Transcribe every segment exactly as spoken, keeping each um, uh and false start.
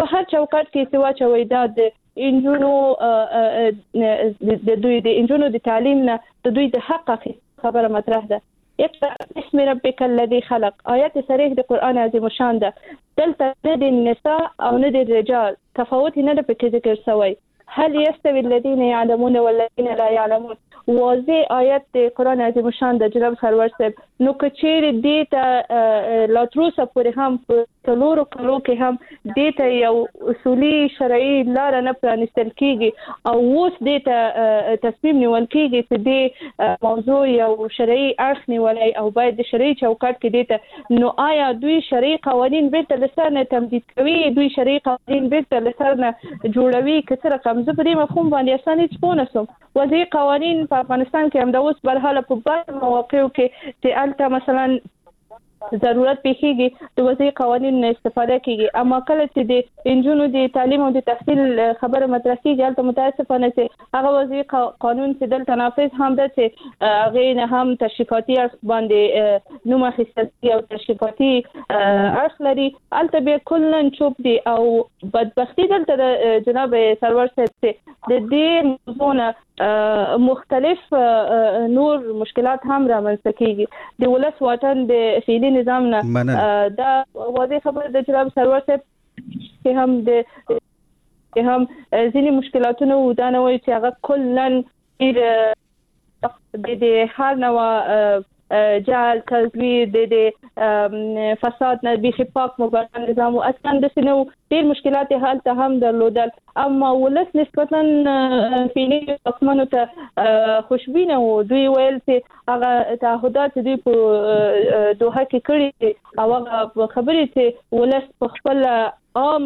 په هر چوکاټ کې سوا چوي دا د انجونو د دوی د انجونو د تعلیم نه د دوی د حق خبره مطرح ده. اقرأ باسم ربك الذي خلق آیت صریح د قرآن عظیم شان ده. دلته نه د نساء او نه د رجال تفاوت نه په ذکر شوی. هل يستوي الذين يعلمون والذين لا يعلمون؟ واضح آیت د قرآن عظیم شان د جناب سرور صاحب. نو کچیر دې ته لا تروسه پورې هم په څلورو کلو کې هم دې ته یو اصولي شرعي لار نه پرانستل کیږي او اوس دې ته تصمیم نیول کیږي چې دې موضوع یو شرعي اړخ نیولای او باید د شرعي چوکاټ کې دې ته نو آیا دوی شرعي قوانین بیرته لسر نه تمدید کوي؟ دوی شرعي قوانین بیرته لسر نه جوړوي؟ که څه رقم زه په دې مفهوم باندې اسانه څپونه سم. وضعي قوانین په افغانستان کې هم د اوس برحاله په بعض مواقعو کې چې الته مثلا ضرورت پیښیږي د وضعي قوانینو استفاده کیږي. اما کله چې د انجونو د تعلیم او د تحصیل خبره مطرح کیږي البته متاسفانه چې هغه وضعي قانون چې دلته نافذ هم ده چې هغه نه هم تشریفاتي اړخ باندې نوم اخیستل او تشریفاتي اړخ لري. البته به کلن چوپ دي او بدبختی دلته جناب سرور صاحب د دې موضوع مختلف نور مشکلات هم رامنځته کیږي. د ولس وطن د فعلی نظام نه دا واضح خبره د جناب سرور صاحب چې هم د چې هم ځینې مشکلاتونه ودا نه وي چې هغه کلن د هر نوع جال تزویر د فساد نه بيخي پاک مبارک نظام او اصلا د سينو ډیر مشکلات حل ته هم درلودل. اما ولس نسبتا فعلی حکومت ته خوشبینه و. دوی ویل چې هغه تعهدات دوی په دوحه کې کړی او هغه خبرې چې ولس په خپل عام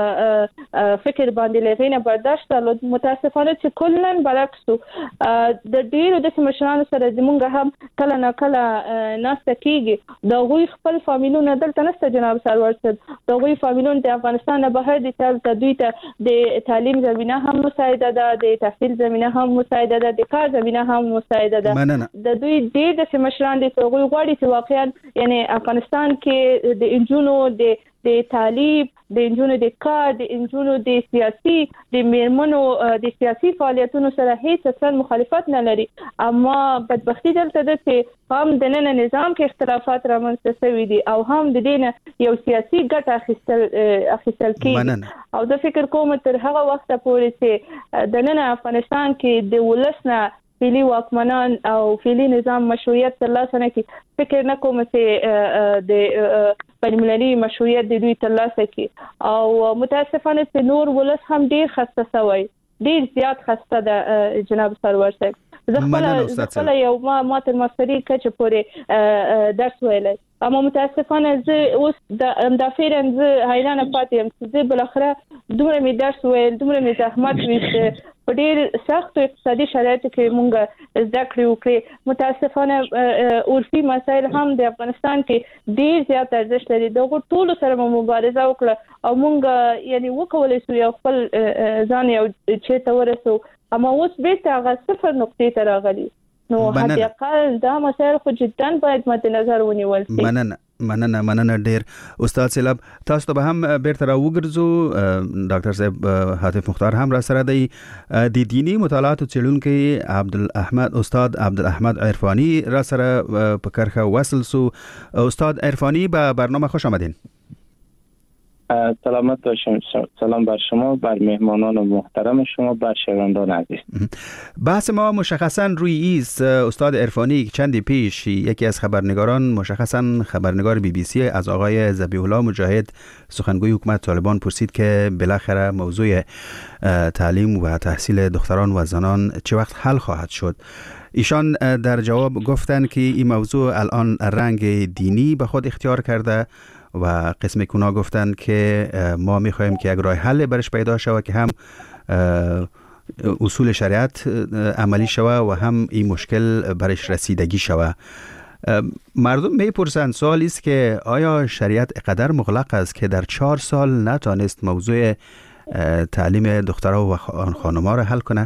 فکر باندې لغینه برداشت درلود. متاسفانه چې کلن برعکس د ډیرو د مشرانو سره زمونږ هم کله نه کله ناسته کیږي. دا غوي خپل فامیلونه دلته نسته جناب سرور صاحب. دا غوي فامیلونه د افغانستان نه بهر دي چې دوی ته د تعلیم زمينه هم مساعده ده، د تحصیل زمينه هم مساعده ده، د کار زمينه هم مساعده ده. د دوی د مشران دي چې غوي غواړي چې واقعا یعنی افغانستان کې د انجونو د د تعلیم د انجونو د کار د انجونو د سیاسي د میرمنو د سیاسي فعالیتونو سره هیڅ اصلا مخالفت نه لري. اما بدبختی دلته ده چې هم د نن نظام کې اختلافات رامنځته شوي دي او هم د دین یو سیاسي ګټه اخیستل اخیستل کیږي. او د فکر کوم تر هغه وخت پورې چې د نن افغانستان کې د ولسنه فعلی واکمنان او فعلی نظام مشروعیت ترلاسه نه کړي، فکر نه کوم چې د بین‌المللي مشروعیت د دوی ترلاسه کړي. او متاسفانه چې نور ولس هم ډیر خسته شوی، ډیر زیات خسته ده جناب سرور صاحب. زه خپل یو ما ما تر ماستری کچ پورې درس ویلای، اما متاسفانه زه اوس د اندافیرن زه حیرانه پاتې یم چې زه بل اخره دومره می درس ویل، دومره می زحمت وکړ په ډیر سخت اقتصادي شرایطو کې مونږ زده کړې وکړې. متاسفانه عرفي مسایل هم د افغانستان کې ډیر زیات ارزښت لري. دغه ټول سره مبارزه وکړه او مونږ یعنی وکولای شو یو خپل ځان یو چیرته ورسو. اما اوس بیرته هغه صفر نقطې ته راغلي. نو حد اقل دا مسایل خو جدا باید مد نظر ونیول شي. مننه مننه مننه ډیر استاد سیلاب. تاسو ته به هم بیرته را وګرځو. ډاکټر صاحب حاتف مختار هم را سره دی. د دینی مطالعات څېړونکي عبدالاحمد استاد عبدالاحمد عرفانی را سره په کرخه وصل سو. استاد عرفانی به برنامه خوش آمدین. سلامت باشم. سلام بر شما، بر مهمانان محترم شما، بر شنوندگان عزیز. بحث ما مشخصا روی ایست. استاد عرفانی چندی پیش یکی از خبرنگاران، مشخصا خبرنگار بی بی سی، از آقای ذبیح الله مجاهد سخنگوی حکومت طالبان پرسید که بالاخره موضوع تعلیم و تحصیل دختران و زنان چه وقت حل خواهد شد. ایشان در جواب گفتند که این موضوع الان رنگ دینی به خود اختیار کرده و قسم کونا گفتند که ما میخوایم که یک راه حل برش پیدا شود که هم اصول شریعت عملی شود و هم این مشکل برش رسیدگی شود. مردم میپرسند، سوالی است که آیا شریعت اقدر مغلق است که در چهار سال نتانست موضوع تعلیم دخترها و خانم‌ها را حل کنه،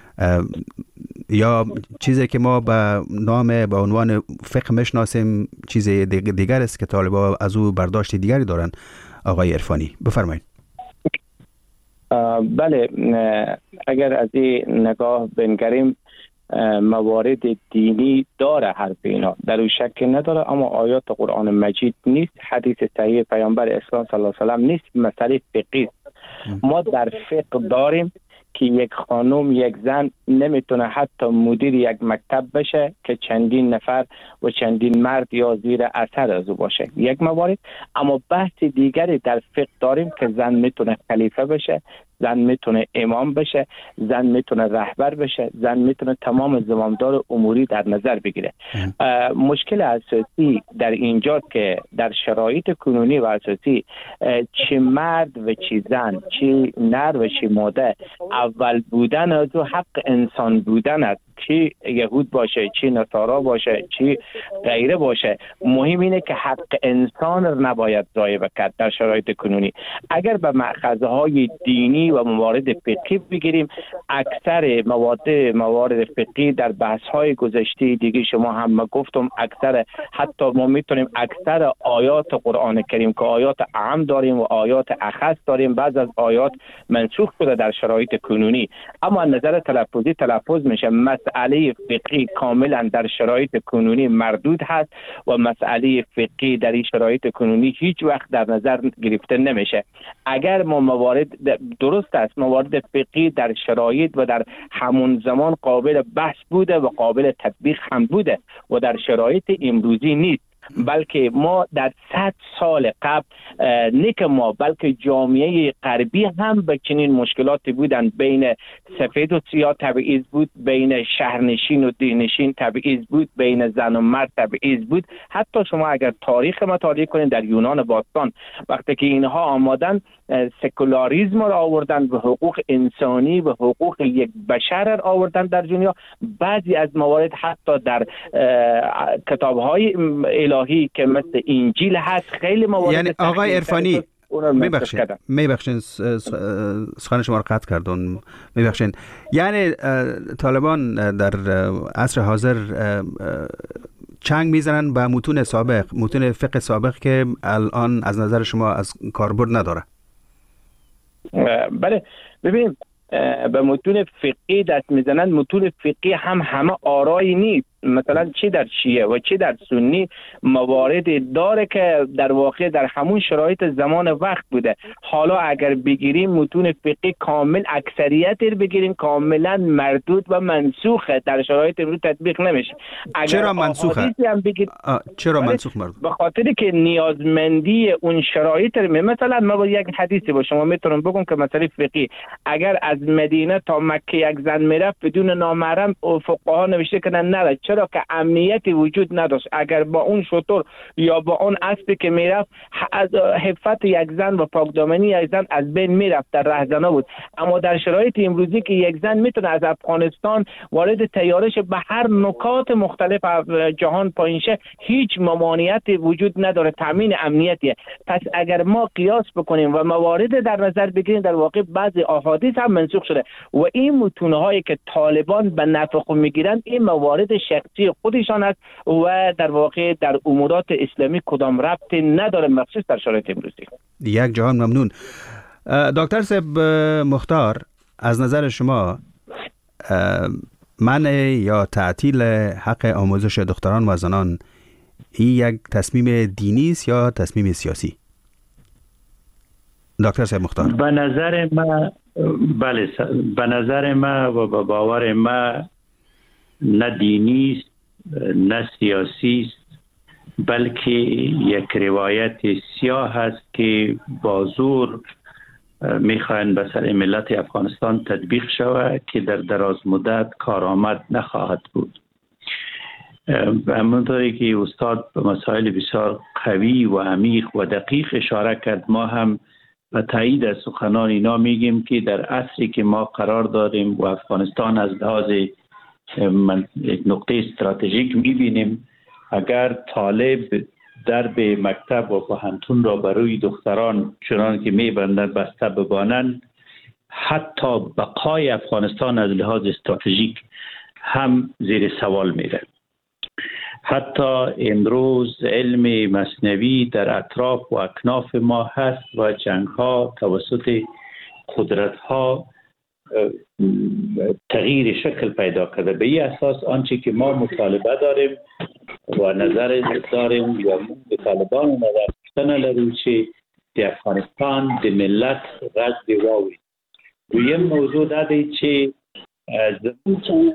یا چیزی که ما به نام به عنوان فقه میشناسیم چیز دیگر است که طالبان از او برداشت دیگری دارن؟ آقای عرفانی بفرمایید. بله، اگر از این نگاه بنگریم موارد دینی داره حرف اینا، در او شک نداره، اما آیات قرآن مجید نیست، حدیث صحیح پیامبر اسلام صلی الله علیه و سلم نیست، مسئله فقهی. ما در فقه داریم که یک خانم یک زن نمیتونه حتی مدیر یک مکتب بشه که چندین نفر و چندین مرد یا زیر اثر از او باشه، یک موارد. اما بحث دیگری در فقه داریم که زن میتونه خلیفه بشه، زن میتونه امام بشه، زن میتونه رهبر بشه، زن میتونه تمام زمامدار اموری در نظر بگیره. مشکل اساسی در اینجا که در شرایط کنونی و اساسی چه مرد و چه زن، چه نر و چه ماده، اول بودن از حق انسان بودن است، چه یهود باشه، چه نصارا باشه، چه غیره باشه، مهم اینه که حق انسان رو نباید ضایع کرد در شرایط کنونی. اگر به مأخذهای دینی و موارد فقهی بگیریم، اکثر مواد موارد فقهی در بحث‌های گذشته دیگه شما هم گفتم، اکثر حتی ما میتونیم اکثر آیات قرآن کریم که آیات عام داریم و آیات اخص داریم، بعض از آیات منسوخ شده در شرایط کنونی، اما نظر تلفظی تلفظ میشه. مسئله فقهی کاملا در شرایط کنونی مردود هست و مسئله فقهی در این شرایط کنونی هیچ وقت در نظر گرفته نمیشه. اگر ما موارد درست است، موارد فقهی در شرایط و در همون زمان قابل بحث بوده و قابل تطبیق هم بوده و در شرایط امروزی نیست، بلکه ما در صد سال قبل نه که ما بلکه جامعه غربی هم به چنین مشکلاتی بودن، بین سفید و سیاه تبعیض بود، بین شهرنشین و دهنشین تبعیض بود، بین زن و مرد تبعیض بود. حتی شما اگر تاریخ مطالعه کنید در یونان باستان، وقتی که اینها آمدن سکولاریسم را آوردن و حقوق انسانی و حقوق یک بشر را آوردن در دنیا، بعضی از موارد حتی در کتاب‌های الهی که مثل انجیل هست خیلی موارد، یعنی آقای عرفانی میبخشین میبخشین سخن شما رو قطع کردون، میبخشین. یعنی طالبان در عصر حاضر چنگ میزنن به متون سابق، متون فقه سابق که الان از نظر شما از کاربرد نداره. بله، ببینیم به متون فقهی دست میزنن. متون فقهی هم همه آرایی نیست، مثلا چه در شیعه و چه در سنی موارد داره که در واقع در همون شرایط زمان وقت بوده. حالا اگر بگیریم متون فقهی کامل اکثریت رو بگیریم کاملا مردود و منسوخه، در شرایط امروز تطبیق نمیشه. چرا منسوخه؟ چرا منسوخ مردود؟ به خاطر که نیازمندی اون شرایط رو، مثلا ما یک حدیثی با شما میتونم بگم که مثلا فقهی اگر از مدینه تا مکه یک زن میرفت بدون نامحرم، فقها نوشته کردن نره، چرا که امنیتی وجود نداشت. اگر با اون شتر یا با اون اسبی که میرفت از حفت یک زن و پاکدامنی یک زن از بین میرفت، در رهزنه بود. اما در شرایط امروزی که یک زن میتونه از افغانستان وارد طیارهش به هر نکات مختلف جهان پایین شه، هیچ ممانعتی وجود نداره، تامین امنیتیه. پس اگر ما قیاس بکنیم و موارد در نظر بگیریم، در واقع بعضی احادیث هم منسوخ شده و این متون‌هایی که طالبان به نفع خود میگیرن این موارد شخصی خودشان است و در واقع در امورات اسلامی کدام ربطی نداره، مخصوص در شرایط امروزی. یک جهان ممنون. دکتر صاحب مختار، از نظر شما منع یا تعطیل حق آموزش دختران و زنان این یک تصمیم دینی است یا تصمیم سیاسی؟ دکتر صاحب مختار. به نظر ما بله، به نظر ما و به باور ما نه دینی است نه سیاسی است، بلکه یک روایت سیاه است که با زور میخواهند به سر ملت افغانستان تطبیق شود که در دراز مدت کارآمد نخواهد بود. همونطوری که استاد به مسائل بسیار قوی و عمیق و دقیق اشاره کرد، ما هم و تایید از سخنان اینا میگیم که در عصری که ما قرار داریم و افغانستان از لحاظ یک نقطه استراتژیک میبینیم، اگر طالب درب مکتب و پوهنتون را برای دختران چنان که میبندند بسته ببانند، حتی بقای افغانستان از لحاظ استراتژیک هم زیر سوال میره. حتی امروز علم مصنوی در اطراف و اکناف ما هست و جنگ ها توسط قدرت ها تغییر شکل پیدا کرده. به این اساس آنچه که ما مطالبه داریم و نظر داریم یا به طالبان نظر داشتن لرو چې د افغانستان د ملت غږ دی واوري. دویم موضوع دا دی چې زموږ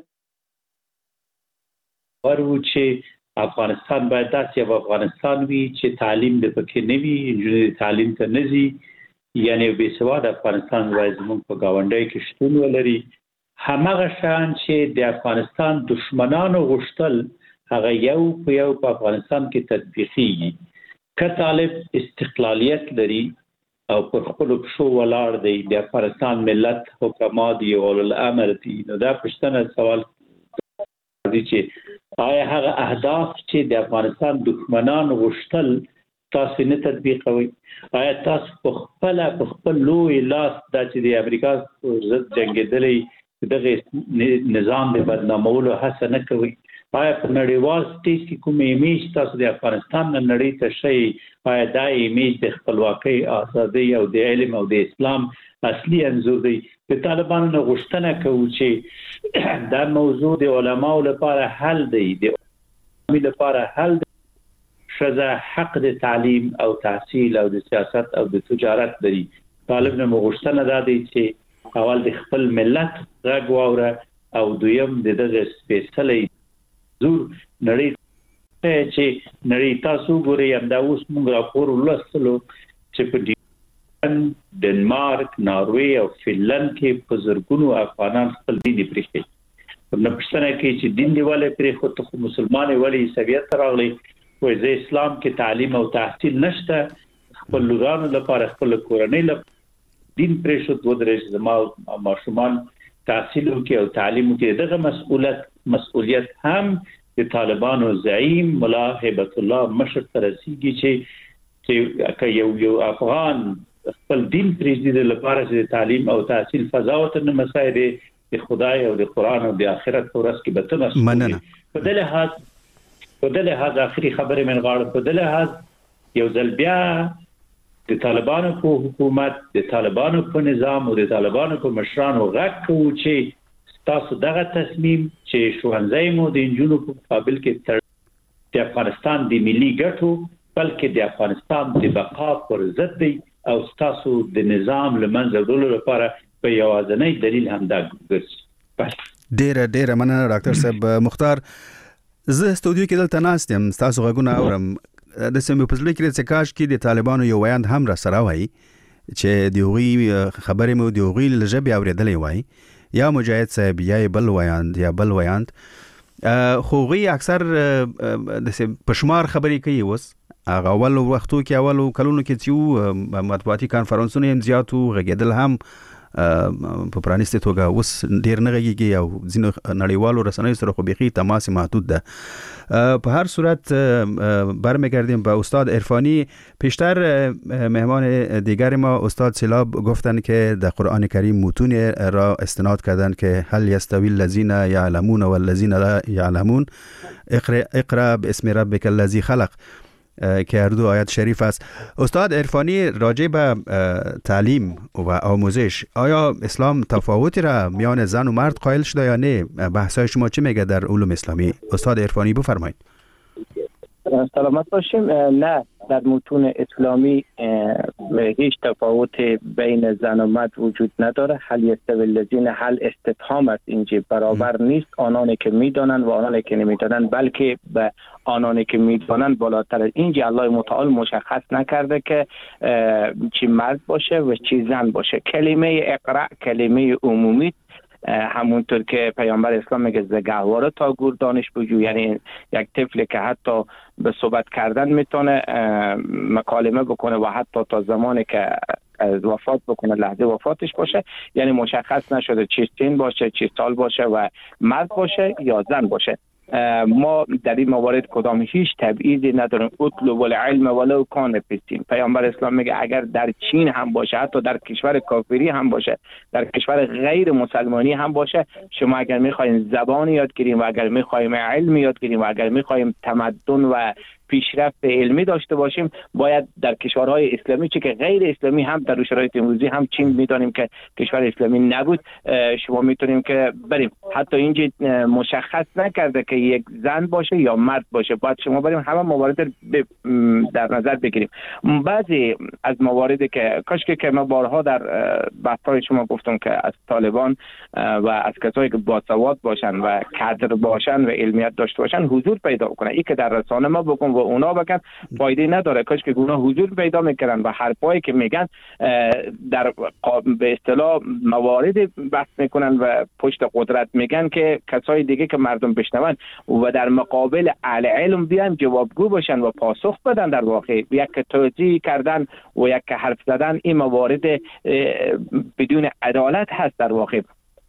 ورو چې افغانستان باید داسې یو افغانستان وي چې تعلیم د پکې نه وي، نجونې تعلیم ته نه ځي، یعنی بې سواده افغانستان باید زموږ په ګاونډۍ کې شتون ولري. هماغه شان چې د افغانستان دشمنانو غوښتل هغه یو په یو په افغانستان کې تطبیقیږي. که طالب استقلالیت لري او پر خپلو پښو ولاړ دی، د افغانستان ملت حکما دي، اولو الامر دي، نو دا پوښتنه سوال دی چې آیا هغه اهداف چې د افغانستان دښمنان غوښتل تاسو نه تطبیقوي؟ آیا تاسو په خپل په خپل لوی لاس دا چې د امریکا ضد جنګېدلی دغه نظام د بدنامولو هڅه نه کوي؟ آیا په نړیوال سټیج کې کوم ایمیج تاسو د افغانستان نه نړۍ ته ښیي؟ آیا دا ایمیج د خپلواکۍ، ازادۍ او د علم او د اسلام اصلي انځور دی؟ د طالبانو نه غوښتنه کوو چې دا موضوع د علماو لپاره حل دی، د علماو لپاره حل دی. ښځه حق د تعلیم او تحصیل او د سیاست او د تجارت لري. طالب نه غوښتنه دا دی چې اول د خپل ملت غږ واوره او دویم د دغه سپېڅلي زور نړۍ چې نړۍ تاسو ګورئ همدا اوس موږ راپور ولوستلو چې په ډنمارک، ناروې او فنلند کې په زرګونو افغانان خپل دین پرېښی. نو پوښتنه کوي چې دین دی ولې پرېښود، خو مسلمان ولې عیسویت ته راغلی؟ وایي زه اسلام کې تعلیم او تحصیل نشته، خپل لورانو لپاره خپل کورنۍ لپاره دین پرېښود، ودرېږي زما ماشومان تحصیل وکړي او تعلیم وکړي. دغه مسؤلیت مسؤلیت هم د طالبانو زعیم ملا هیبت الله مشر ته رسیږي چې چې یو یو افغان خپل دین پرېږدي د لپاره چې د تعلیم او تحصیل فضا ورته نه مسایل د خدای او د قرآن او د آخرت په ورځ کې به ته مسؤل مننه. په دې لحاظ په دې لحاظ آخري خبرې من غواړم په دې لحاظ یو ځل بیا د طالبانو په حکومت، د طالبانو په نظام او د طالبانو په مشرانو غږ کوو چې تاسو دغه تصمیم چې ښوونځی مو د نجونو په مقابل کې د افغانستان د ملي ګټو بلکې د افغانستان د بقا پر ضد دی او تاسو د نظام له منځه وړلو لپاره په یوازینی دلیل همدا ګرځي. ډیره ډیره مننه ډاکټر صاحب. مختار، زه استودیو کې دلته ناست یم، تاسو غږونه اورم. د سیمې په زړه کې چې کاش کې د طالبانو یو ویاند هم را سره وای چې د هغوی خبرې مو د هغوی له ژبې اورېدلی وای، یا مجاهد صاحب یا بل ویاند یا بل ویاند، خو هغوی اکثر د پشمار خبرې کوي. اوس هغه اول وختو کې اولو کلونو کې چې مطبوعاتي کانفرنسونه هم زیاتو، غږېدل هم په پرانیستې توګه، اوس ډېر نه غږېږي او ځینو نړیوالو رسنیو سره خو بیخي تماس محدود ده. په هر صورت برمیگردیم به استاد عرفانی. پیشتر مهمان دیگر ما استاد سیلاب گفتن که در قرآن کریم متون را استناد کردن که هل یستوی الذین یعلمون و الذین لا یعلمون، اقرا اقرا باسم ربک الذی خلق که هر دو آیت شریف است. استاد عرفانی، راجع به تعلیم و آموزش، آیا اسلام تفاوتی را میان زن و مرد قائل شده یا نه؟ بحثای شما چی میگه در علوم اسلامی؟ استاد عرفانی بفرمایید. سلامت باشیم. نه، در متون اسلامی هیچ تفاوت بین زن و مرد وجود نداره. هل یستوی الذین، هل استفهام است، اینجا برابر نیست. آنانی که میدانند و آنانی که نمیدانند، بلکه به آنانی که میدانند بالاتر. اینجا الله متعال مشخص نکرده که چی مرد باشه و چی زن باشه. کلمه اقرا کلمه عمومی، همونطور که پیامبر اسلام میگه زگهواره تا گور دانش بجو، یعنی یک طفلی که حتی به صحبت کردن میتونه مکالمه بکنه و حتی تا زمانی که وفات بکنه لحظه وفاتش باشه، یعنی مشخص نشده چی سن باشه، چی سال باشه و مرد باشه یا زن باشه. ما در این موارد کدام هیچ تبعیضی نداریم. اطلب العلم ولو کان فی الصین. پیامبر اسلام میگه اگر در چین هم باشه، حتی در کشور کافری هم باشه، در کشور غیر مسلمانی هم باشه، شما اگر میخواین زبان یاد گیریم و اگر میخوایم علم یاد گیریم و اگر میخوایم تمدن و پیشرفت علمی داشته باشیم، باید در کشورهای اسلامی چه که غیر اسلامی هم در شرایط امروزی هم چین میدانیم که کشور اسلامی نبود، شما میتونیم که بریم حتی اینجا مشخص نکرده که یک زن باشه یا مرد باشه، باید شما بریم همه موارد در نظر بگیریم. بعضی از مواردی که کاش که ما بارها در بحث‌های شما گفتم که از طالبان و از کسایی که باسواد باشن و کادر باشن و علمیت داشته باشن حضور پیدا کنه. این که در رسانه ما بکن و اونا بکن فایده نداره. کاش که اونا حضور پیدا میکردن و حرفایی که میگن در به اصطلاح موارد بحث میکنن و پشت قدرت میگن که کسای دیگه که مردم بشنون و در مقابل اهل علم بیان جوابگو باشن و پاسخ بدن. در واقع یک توجیه کردن و یک حرف زدن این موارد بدون عدالت هست. در واقع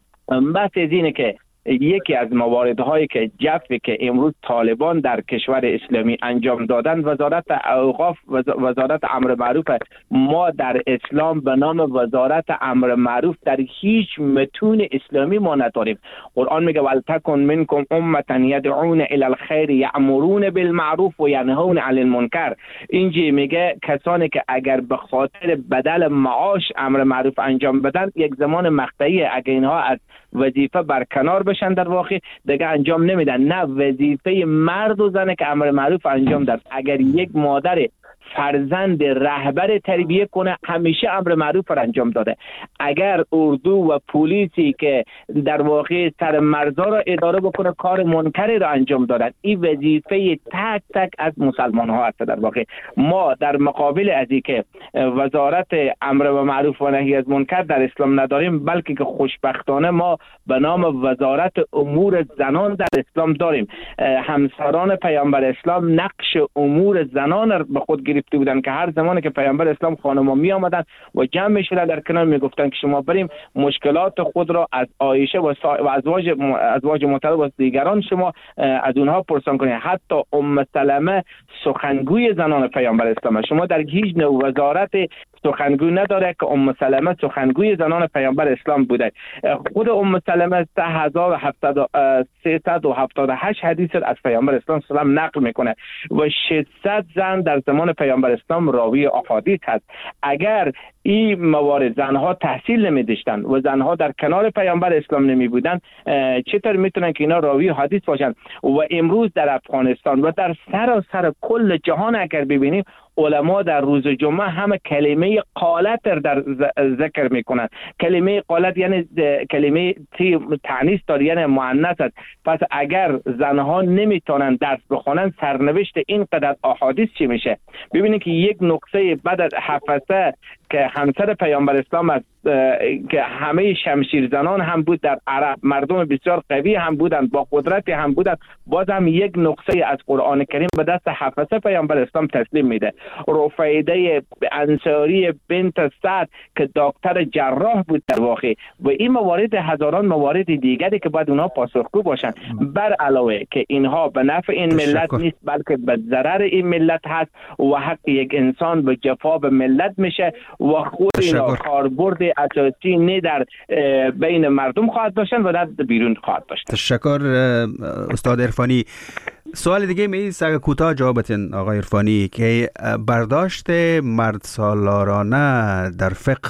بحث از اینه که یکی از مواردهایی که جفی که امروز طالبان در کشور اسلامی انجام دادن وزارت اوقاف و وزارت امر معروف، ما در اسلام به نام وزارت امر معروف در هیچ متون اسلامی ما نداریم. قرآن میگه ولتکن منکم امه یدعون الی الخیر یأمرون بالمعروف و ینهون عن المنکر. اینجا میگه کسانی که اگر به خاطر بدل معاش امر معروف انجام بدن یک زمان مقطعی، اگر اینها از وظیفه برکنار بشن در واقع دیگه انجام نمیدن. نه، وظیفه مرد و زنه که امر معروف انجام داد. اگر یک مادر فرزند رهبر تربیه کنه همیشه امر معروف را انجام داده. اگر اردو و پلیسی که در واقع سر مرزا را اداره بکنه کار منکری را انجام دادن، این وظیفه تک تک از مسلمان ها است. در واقع ما در مقابل از این که وزارت امر و معروف و نهی از منکر در اسلام نداریم، بلکه که خوشبختانه ما به نام وزارت امور زنان در اسلام داریم. همسران پیامبر اسلام نقش امور زنان را به خود گرفته بودن که هر زمانی که پیامبر اسلام خانم‌ها می آمدن و جمع می شدن در کنار می گفتن که شما بریم مشکلات خود را از عایشه و, سا... و ازواج م... ازواج محترم و دیگران شما از اونها پرسان کنید. حتی ام سلمه سخنگوی زنان پیامبر اسلام، شما در هیچ نوع وزارت سخنگوی نداره که ام سلمه سخنگوی زنان پیامبر اسلام بوده. خود ام سلمه سه هزار و سیصد و هفتاد و هشت حدیث از پیامبر اسلام سلام نقل میکنه و ششصد زن در زمان پیامبر اسلام راوی احادیث هست. اگر این موارد زنها تحصیل نمی داشتن و زنها در کنار پیامبر اسلام نمی بودن، چطور میتونن که اینا راوی حدیث باشن؟ و امروز در افغانستان و در سراسر کل جهان اگر ببینیم، علما در روز جمعه همه کلمه قالت در ذکر میکنن. کلمه قالت یعنی کلمه تعنیث داره، یعنی مؤنث است. پس اگر زنها نمیتونن درس بخونن، سرنوشت اینقدر احادیث چی میشه؟ ببینید که یک نقطه بعد از حفصه که همسر پیامبر اسلام است که همه شمشیر زنان هم بود در عرب، مردم بسیار قوی هم بودند، با قدرت هم بودند، باز هم یک نقطه از قرآن کریم به دست حفصه پیامبر اسلام تسلیم میده. رفیده انصاری بنت سعد که دکتر جراح بود در واقع. و این موارد هزاران موارد دیگری که باید اونها پاسخگو باشن. بر علاوه که اینها به نفع این ملت نیست بلکه به ضرر این ملت هست و حق یک انسان به جفا به ملت میشه و خود اینا کاربرد اساسی نه در بین مردم خواهد داشتن و نه بیرون خواهد داشتن. تشکر استاد عرفانی. سوال دیگه می سگ کوتاه جوابتین آقای عرفانی که برداشت مرد سالارانه در فقه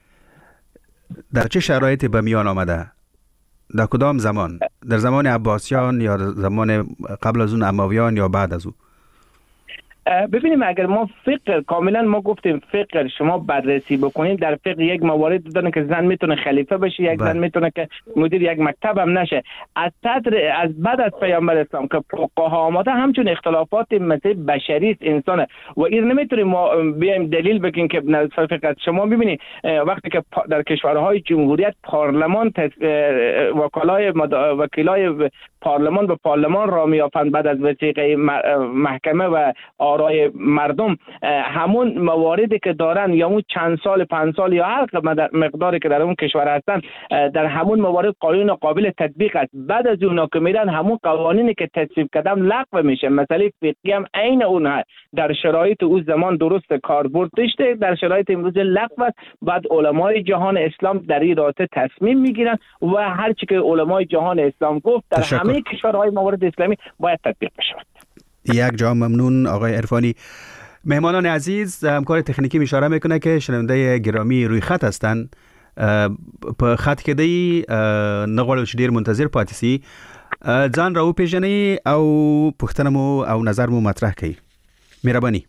در چه شرایطی به میان آمده؟ در کدام زمان؟ در زمان عباسیان یا زمان قبل از اون امویان یا بعد از اون؟ ببینیم اگر ما فقه کاملا ما گفتیم فقه شما بررسی بکنید، در فقه یک موارد داره که زن میتونه خلیفه بشه، یک زن میتونه که مدیر یک مکتب هم نشه. از صدر از بعد از پیامبر اسلام که فقها آمده همچون اختلافات مثل بشری است انسانه و این نمیتونیم ما بیایم دلیل بگیم که نظر فقه. شما ببینید وقتی که در کشورهای جمهوریت پارلمان وکلای وکیلای پارلمان به پارلمان را میافند بعد از وثیقه محکمه و آرای مردم، همون مواردی که دارن یا اون چند سال پنج سال یا هر مقداری که در اون کشور هستن در همون موارد قانون قابل تطبیق است. بعد از اون که میرن همون قوانینی که تصویب کردن لغو میشه. مسئله فقهی هم عین اون در شرایط اون زمان درست کاربرد داشته، در شرایط امروز لغو است. بعد علمای جهان اسلام در این رابطه تصمیم میگیرن و هر چی که علمای جهان اسلام گفت در همه کشورهای موارد اسلامی باید تطبیق بشه. یک جا ممنون آقای عرفانی. مهمانان عزیز، همکار تکنیکی اشاره میکنه که شنونده گرامی روی خط هستند. په خط کې دی نغواړو چې ډیر منتظر پاتې سي، ځان راو پیژنئ او پوښتنه مو او نظر مو مطرح کړئ. مهرباني.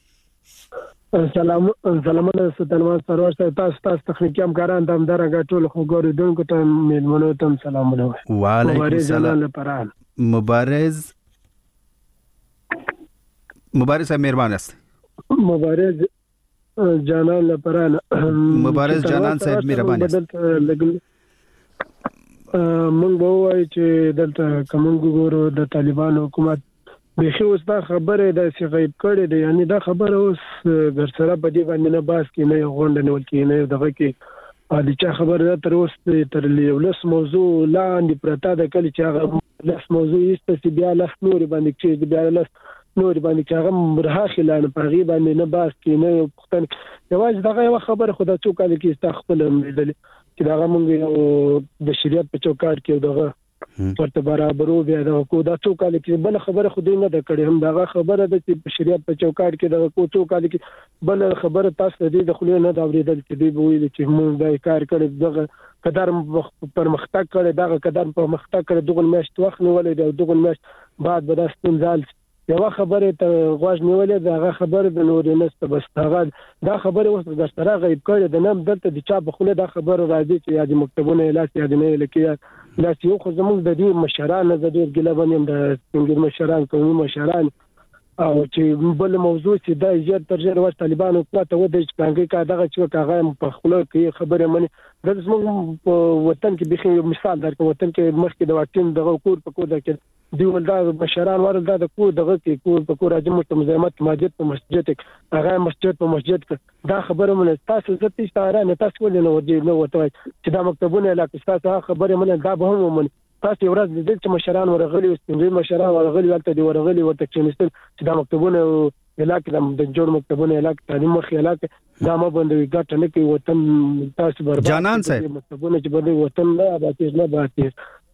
سلام سلامونه ستنوان سرور صاحب، تاسو تاسو تخنیکی همکاران د همدارنګه ټول خوګوریدونکو ته میلمنو ته سلامونه. وعلیکم السلام. مبارز مبارز صاحب مهربان است. مبارز جانان لپاره مبارز جانان صاحب مهربان است. مونږ به وایو چې دلته کوم ګورو د طالبان حکومت به اوس دا خبره د سی غیب کړي دی، یعنی دا خبره اوس ګرسره په دې باندې نه باس کې نه غونډه نه ولکې نه دغه کې د چا خبره تر اوس تر لیولس موضوع لاندې پرتا د کلی چې هغه لس موضوع است بیا لس نور باندې چې بیا لس نور باندې چې هغه مرهاخ لاندې په غیب باندې نه باس کې نه پښتن یواز دغه یو خبره خدا څوک علی کې استخپل مدل چې دا موږ د شریعت په چوکاټ کې دغه ورته برابرو بیا دا کو دا څوک علی کې بل خبره خو دې نه د کړي هم دغه خبره د چې شریعت په چوکاټ کې دغه کو څوک علی کې بل خبره تاسو دې د خلینو نه دا اوریدل چې دې ویل چې موږ دا کار کړی دغه قدر پرمختګ کړی دغه قدر پرمختګ کړی دغه میاشت وخت نیولې دغه میاشت بعد به دا ستونزال یو خبره ته غوښ نیولې دغه خبره د نور نست بس هغه دا خبره اوس د سره غیب کړي د نام دلته د چا په خله دا خبره راځي چې یادي مکتبونه اعلان یادي نه لکه لا یو خو زموږ د دې مشران د دې ګلبانیم د څنګه مشران کومي مشران او چې بل موضوع چې دا زیات تر ډیره وخت طالبانو پته و د څنګه کا دغه چې کاغه په خله کې خبره مني د زموږ وطن کې به مثال درکو وطن کې مخکې د وطن دغه کور په کور کې دی ولدا مشران ورل دا د کور دغه کې کور په کور اجمه مزاحمت مسجد په مسجد هغه مسجد په مسجد دا خبره مله تاسو زته اشاره نه تاسو ولې نه ودی نو وته چې دا مکتبونه علاقه تاسو خبره مله دا به هم من تاسو ورځ د دې مشران ورغلي واستنجي مشران ورغلي ولته دی ورغلي ورته چې چې دا مکتبونه علاقه د جوړ مکتبونه علاقه تعلیم مخ علاقه دا ما باندې ګټه نه کوي وطن تاسو برباد جانان صاحب مکتبونه چې باندې وطن نه آبادی نه باتي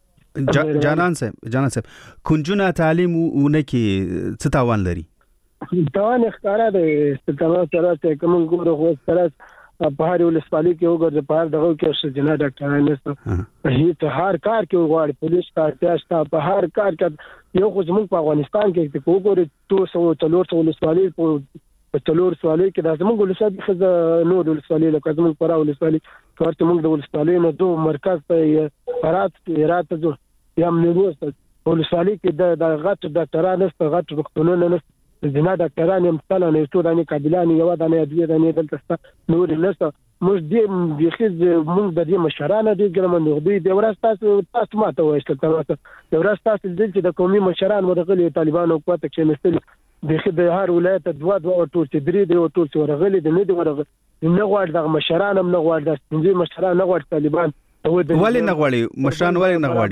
جانان صاحب جانان صاحب کنجونه تعلیم ونه کې څه تاوان لري؟ تاوان ښکارا دی ستاسو سره چې کوم ګورو خو سره په هر ولسوالۍ کې وګورئ په هر دغه کې سرجنا ډاکټران نشته هیڅ هر کار کې وغواړي پولیس کار تاسو په هر کار کې یو خو زموږ په افغانستان کې چې وګورئ تاسو څلور څو ولسوالۍ په څلور ولسوالۍ کې د زموږ ولسوالۍ خزه نور ولسوالۍ لکه زموږ پر ولسوالۍ ورته موږ د ولسوالۍ نه دوه مرکز په فرات کې راته جو یا منوس ولسوالۍ کې د غټ ډاکټران نشته غټ روغتونونه نشته زنا ډاکټران هم مثلا نه ستو دانه قابلان یو دانه ادویه دانه دلته نور نشته موږ دې بيخز موږ د دې مشرانو دې ګرمن دوی د ورستاسو تاسو ماته وایسته تاسو د ورستاسو چې د قومي مشران ورغلي طالبانو په پته کې نستل بيخ د هر ولایت دوا دوا او ټول چې درې دی او ټول چې ورغلي د نه دی ورغلي نه غواړي د مشران هم نه غواړي د څنګه مشران نه غواړي طالبان ولې نه غواړي مشران ولې نه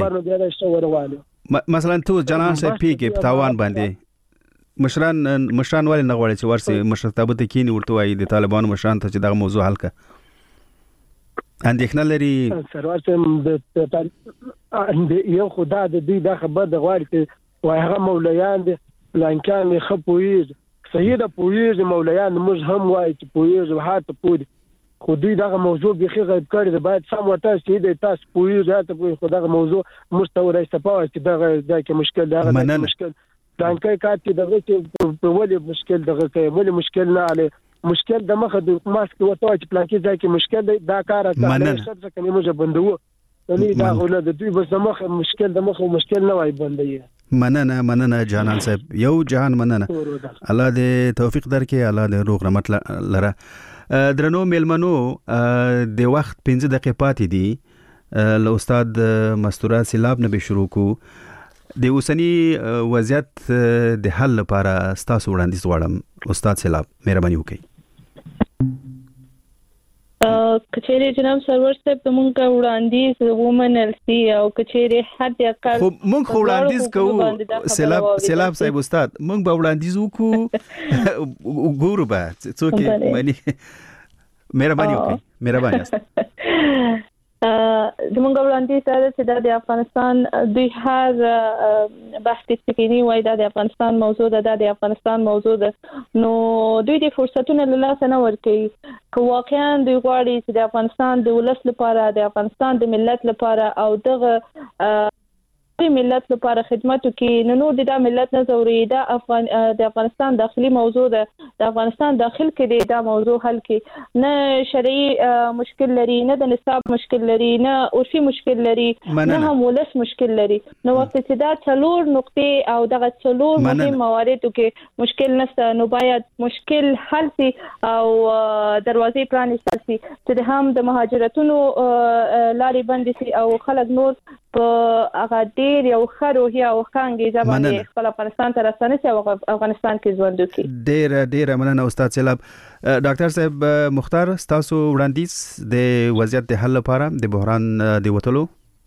غواړي؟ مثلا تو جنان صاحب پی کې تاوان باندې مشران مشران ولې نه غواړي چې ورسي مشرتابه ته کینی ورته وایي د طالبانو مشران ته چې دغه موضوع حل کړي اندېښنه لري سروار ته یو خدا د دې د خبر د غواړي چې وای هغه مولایان دي لانکان خپویز سیده پویز مولایان موږ هم وای چې پویز هاته پوی خو دوی دغه موضوع بيخي غیب کړی دی باید سم ورته چې د تاسو پوی ذاته پوی خو دغه موضوع مستوري صفاوه چې دغه دغه مشکل دغه مشکل دانکای کار چې دغه چې په ولې مشکل دغه کې ولې مشکل نه علي مشکل د مخه د ماسک وته چې پلان کې ځای کې مشکل دی دا کار اساسه شرط کني موږ بندو نو دا غوله د دوی بس مخه مشکل د مخه مشکل نه وای بندي مننه مننه جانان صاحب یو جهان مننه الله دې توفیق درکړي الله دې روغ رحمت لره درنو میلمنو د وخت پنځه دقیقې پاتې دي له استاد مستوره سیلاب نه به شروع کو د اوسنی وضعیت د حل لپاره ستاسو وړاندیز غواړم استاد سیلاب مهرباني وکړئ. کچېری جناب سرور صاحب ته مونږه وړاندیز ومنل سي او کچېری حد اقل خو مونږ وړاندیز کوو سیلاب سیلاب صاحب استاد مونږ به وړاندیز وکړو ګورو به څوک مانی مهرباني وکړئ مهرباني است زمونږ وړاندیز دا چې د افغانستان دوی هر بحث تکني وای د افغانستان موضوع ده د افغانستان موضوع ده نو دوی د فرصتونو له لاسه نه ورکوي که واقعا دوی غواړي چې د افغانستان د ولس لپاره د افغانستان د ملت لپاره او دغه ملت لپاره خدمت وکړي نو نور د ملت نه زوري د افغان د افغانستان داخلي موضوع ده د افغانستان داخل کې د موضوع حل کې نه شرعي مشکل لري نه د نصاب مشکل لري نه عرفي مشکل لري نه هم ولس مشکل لري نو وخت چې دا څلور نقطې او دغه څلور مهم موارد کې مشکل نشته نو باید مشکل حل شي او دروازې پرانیستل شي چې هم د مهاجرتونو لارې بند شي او خلک نور په هغه ډیر یو خروهي او خانګي ځبانه خپل افغانستان ته رسنه چې افغانستان کې ژوند وکړي. ډیر ډیر مننه استاد سیلاب. ډاکټر صاحب مختار تاسو وړاندیز د وضعیت د حل لپاره د بحران د وټلو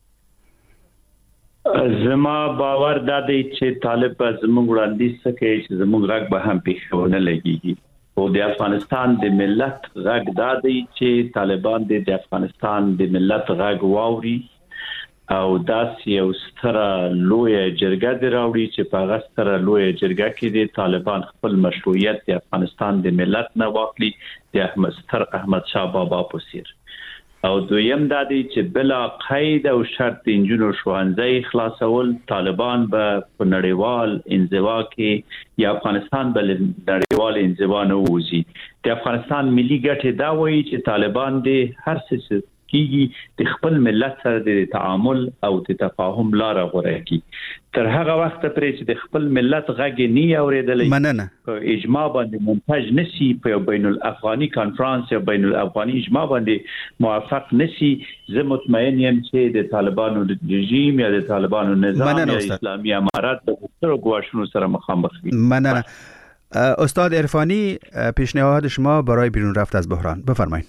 زما باور دا دی چې طالب زموږ وړاندیز کوي چې زموږ غږ به هم پیښونه لګيږي او د افغانستان د ملت غږ دا دی چې طالبان د افغانستان د ملت غږ واوري او داس یو ستره لوی جرګه دی راوړي چې په هغه ستره لوی جرګه کې د طالبان خپل مشروعیت د افغانستان د ملت نه واخلي د احمد ستر احمد شاه بابا په څیر او دویم دا دی چې بلا قید او شرط انجونو شوانځي خلاصول طالبان به په نړیوال انزوا کې یا افغانستان به نړیوال انزوا نه وځي د افغانستان ملي ګټه دا وایي چې طالبان د هر څه کیږي د خپل ملت سره د تعامل او د تفاهم لار غوړه کی تر هغه وخت پرې چې د خپل ملت غږ نه اوریدلې مننه په اجماع باندې منتج نسی په بین الافغاني کانفرنس یا بین الافغاني اجماع باندې موافق نسی زه مطمئن یم چې د طالبانو رژیم یا د طالبانو نظام یا اسلامي امارات به ستر ګواښونو سره مخامخ وي. مننه. استاد عرفانی پیشنهاد شما برای بیرون رفت از بحران بفرمایید.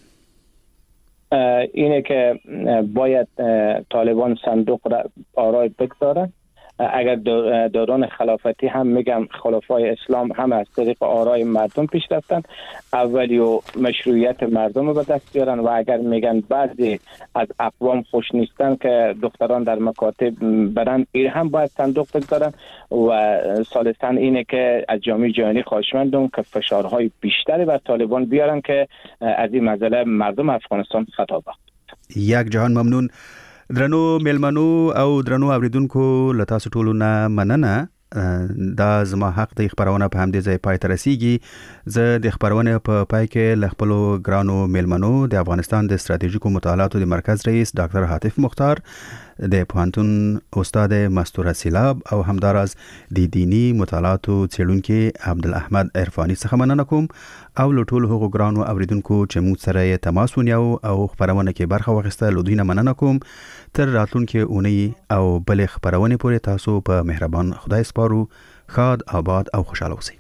اینه که باید طالبان صندوق را آرای بگذارن اگر دوران خلافتی هم میگم خلفای اسلام هم از طریق آرای مردم پیش رفتن اولی و مشروعیت مردم رو به دست بیارن و اگر میگن بعضی از اقوام خوش نیستن که دختران در مکاتب برن این هم باید صندوق بگذارن و ثالثاً اینه که از جامعه جهانی خواهشمندم که فشارهای بیشتری بر طالبان بیارن که از این مسئله مردم افغانستان خطاب بخورد. یک جهان ممنون. درنو ملمنو او درنو اوریدونکو لتاسو ټولو نه مننه. دا زما حق د خبرونه په همدې ځای پای ته رسیږي. زه د خبرونه په پای کې ل خپلو ګرانو ملمنو د افغانستان د ستراتیژیکو مطالعاتو د مرکز رئیس ډاکټر حاتف مختار، د پوهنتون استاد مستوره سیلاب او همداراز د دینی مطالعاتو څېړونکي عبدالاحمد عرفانی څخه مننه کوم او له ټولو هغو ګرانو اوریدونکو چې موږ سره تماس ونیو او خبرونه کې برخه واخیسته له دوی نه مننه کوم. تر راتلونکي اونۍ او بلې خبرونه پورې تاسو په مهربان خدای سپارو. ښاد آباد او خوشاله اوسئ.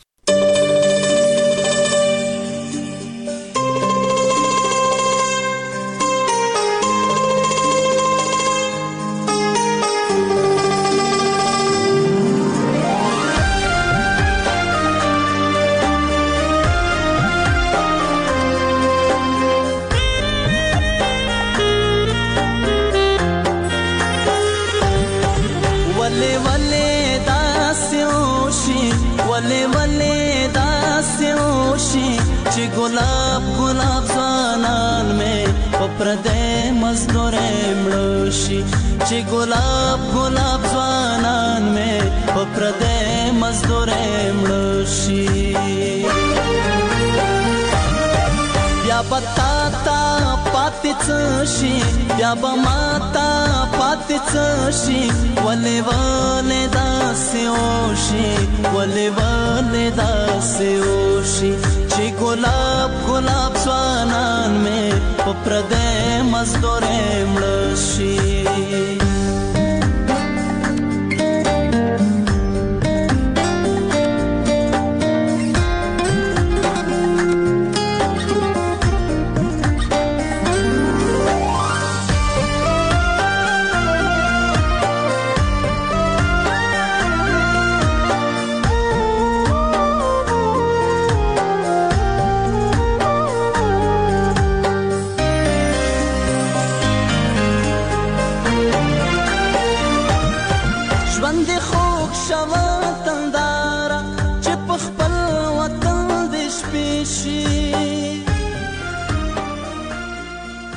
गुलाब गुलाब ज़वानान में पप्रदे मज़दूर मड़ोशी ची गुलाब गुलाब ज़वानान में पप्रदे मज़दूर मड़ोशी या बताता पातिचशी या बमाता पातिचशी वले वले दास्योशी वले वले दास्योशी ची गुलाब गुलाब ज़वानान में पप्रदे मज़दूर मड़ोशी